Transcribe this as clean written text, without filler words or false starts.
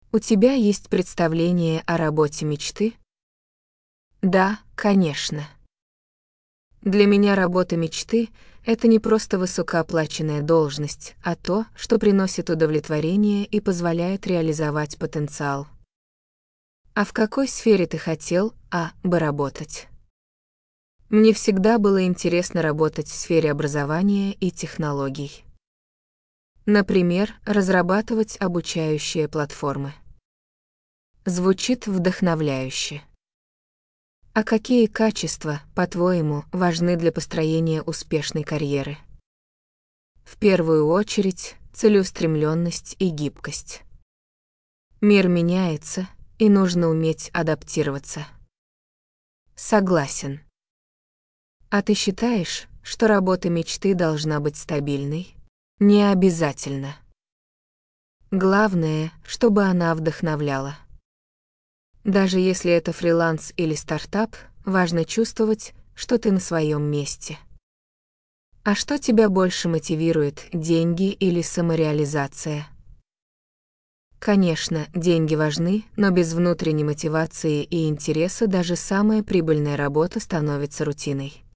У тебя есть представление о работе мечты? Да, конечно. Для меня работа мечты — это не просто высокооплаченная должность, а то, что приносит удовлетворение и позволяет реализовать потенциал. А в какой сфере ты хотел бы работать? Мне всегда было интересно работать в сфере образования и технологий. Например, разрабатывать обучающие платформы. Звучит вдохновляюще. А какие качества, по-твоему, важны для построения успешной карьеры? В первую очередь, целеустремленность и гибкость. Мир меняется, и нужно уметь адаптироваться. Согласен. А ты считаешь, что работа мечты должна быть стабильной? Не обязательно. Главное, чтобы она вдохновляла. Даже если это фриланс или стартап, важно чувствовать, что ты на своем месте. А что тебя больше мотивирует, деньги или самореализация? Конечно, деньги важны, но без внутренней мотивации и интереса даже самая прибыльная работа становится рутиной.